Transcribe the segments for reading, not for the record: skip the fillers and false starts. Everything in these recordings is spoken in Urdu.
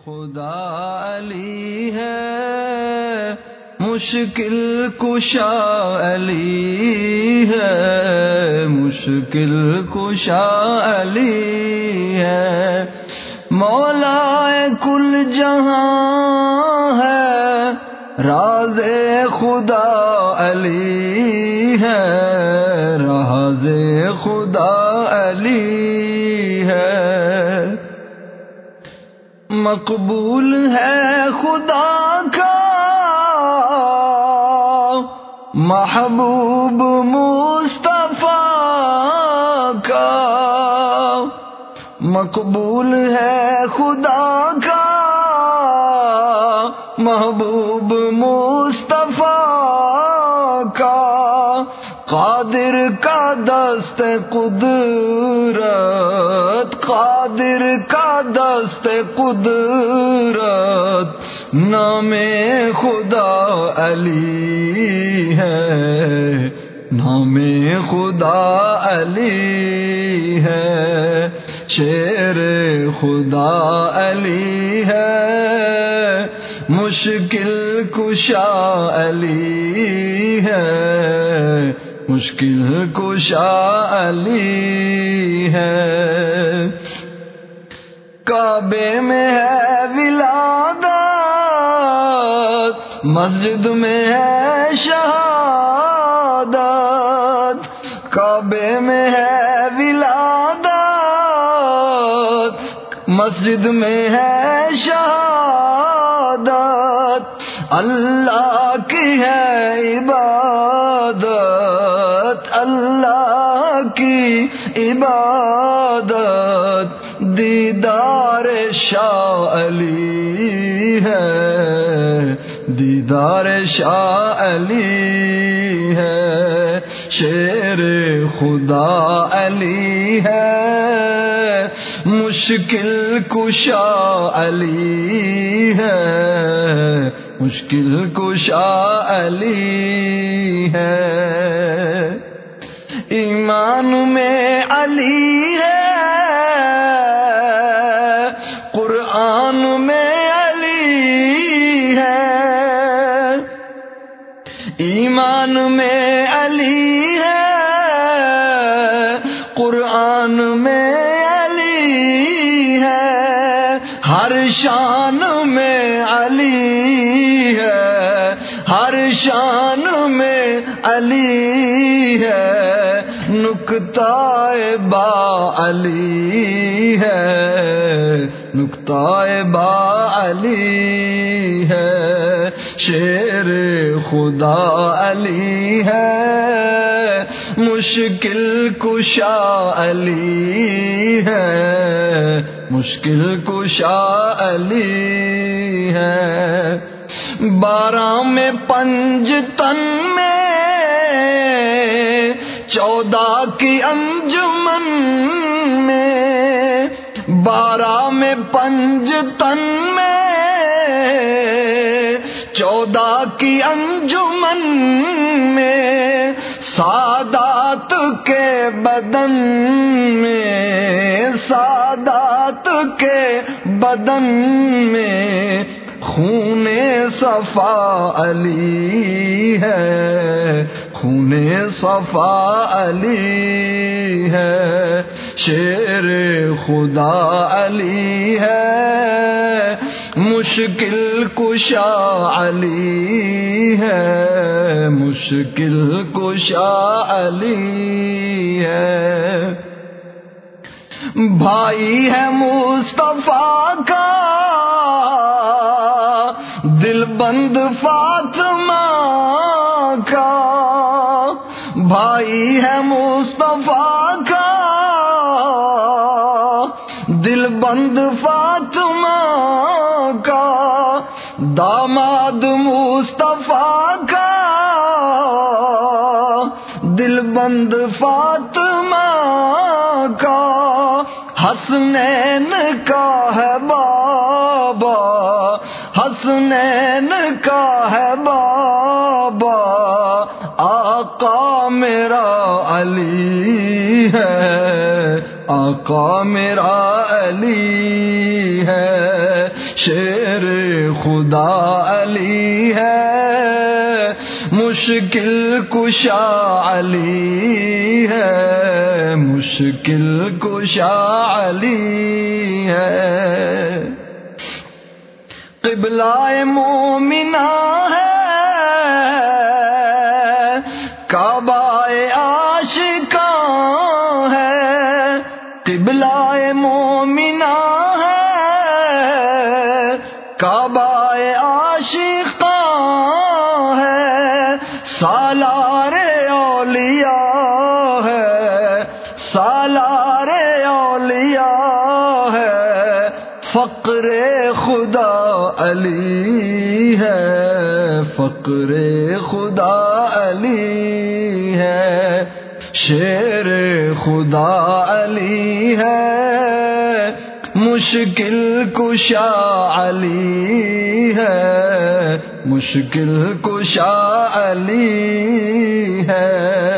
خدا علی ہے، مشکل کشا علی ہے، مشکل کشا علی ہے، مولا کل جہاں ہے، راز خدا علی ہے، راز خدا علی ہے، مقبول ہے خدا کا محبوب مصطفیٰ کا، مقبول ہے خدا کا محبوب مصطفیٰ کا، قادر کا دست قدرت، قادر کا دست قدرت، نام خدا علی ہے، نام خدا علی ہے، شیر خدا علی ہے، مشکل کشا علی ہے، مشکل کشا علی ہے، کعبے میں ہے ولادت، مسجد میں ہے شہادت، کعبے میں ہے ولادت، مسجد میں ہے شہادت، اللہ کی ہے عبادت، اللہ کی عبادت، دیدار شاہ علی ہے، دیدار شاہ علی ہے، شیر خدا علی ہے، مشکل کشا علی ہے، مشکل کشا علی ہے، ایمان میں علی ہے، قرآن میں علی ہے، ایمان میں علی ہے، قرآن میں علی ہے، ہر شان میں علی ہے، ہر شان میں علی ہے، نکتہ با علی ہے، نکتہ با علی ہے، شیر خدا علی ہے، مشکل کشا علی ہے، مشکل کشا علی ہے، 12 میں پنج تن میں 14 کی انجمن میں، 12 میں پنج تن میں 14 کی انجمن میں، سادات کے بدن میں، سادات کے بدن میں، خون صفا علی ہے، خون صفا علی ہے، شیر خدا علی ہے، مشکل کشا علی ہے، مشکل کشا علی ہے، بھائی ہے مصطفیٰ کا دل بند فاطمہ کا، بھائی ہے مصطفیٰ کا دل بند فاطمہ کا، داماد مصطفیٰ کا دل بند فاطمہ کا، حسنین کا ہے بابا، حسنین کا ہے بابا، آقا میرا علی ہے، آقا میرا علی ہے، شیر خدا علی ہے، مشکل کشا علی ہے، مشکل کشا علی ہے، قبلہ مومنہ ہے، کعبہ عاشقاں ہے، قبلہ مومنہ ہے، کعبہ عاشقاں ہے، سالار اولیاء ہے، سالار اولیاء ہے، فقر خدا علی ہے، فقر خدا علی ہے، شیر خدا علی ہے، مشکل کشا علی ہے، مشکل کشا علی ہے،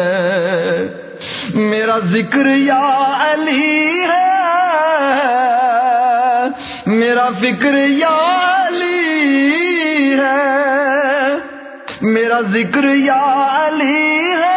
میرا ذکر یا علی ہے، میرا فکر یا علی ہے، میرا ذکر یا علی ہے،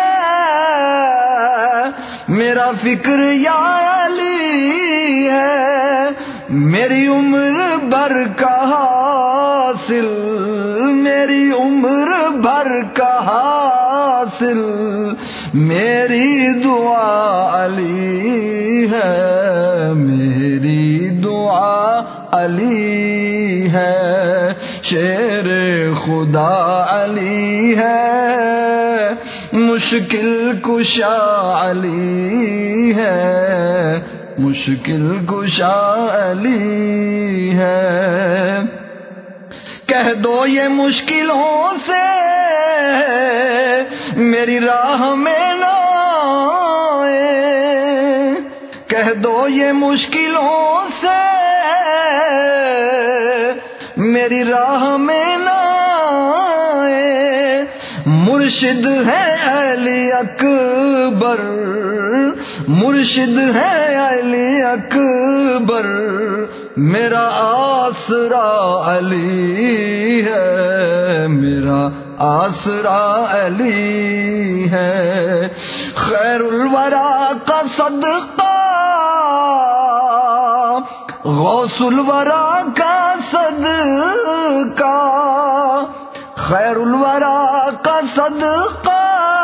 میرا فکر یا علی ہے، میری عمر بھر کا حاصل، میری عمر بھر کا حاصل، میری دعا علی ہے، میری دعا علی ہے، شیر خدا علی ہے، مشکل کشا علی ہے، مشکل کشا علی ہے، کہہ دو یہ مشکلوں سے میری راہ میں نہ آئے، کہہ دو یہ مشکلوں سے میری راہ میں نہ آئے، مرشد ہے علی اکبر، مرشد ہے علی اکبر، میرا آسرا علی ہے، میرا آسرا علی ہے، خیر الورا کا صدقہ، غوث الورا کا صدقہ، خیر الورا کا صدقہ،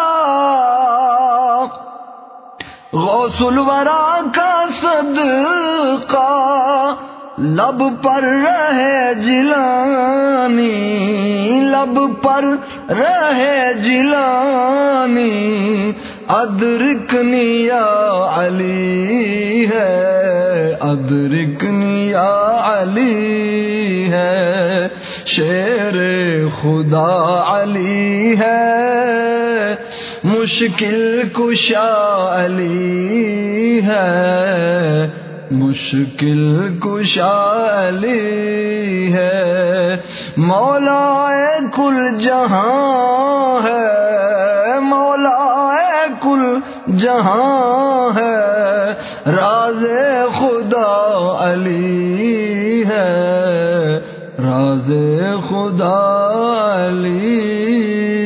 غوث الورا کا صدقہ، لب پر رہے جیلانی، لب پر رہے جیلانی، ادرکنی یا علی ہے، ادرکنی یا علی ہے، شیر خدا علی ہے، مشکل کشا علی ہے، مشکل کشا علی ہے، مولا کل جہاں ہے، مولا کل جہاں ہے، راز خدا علی ہے، راز خدا علی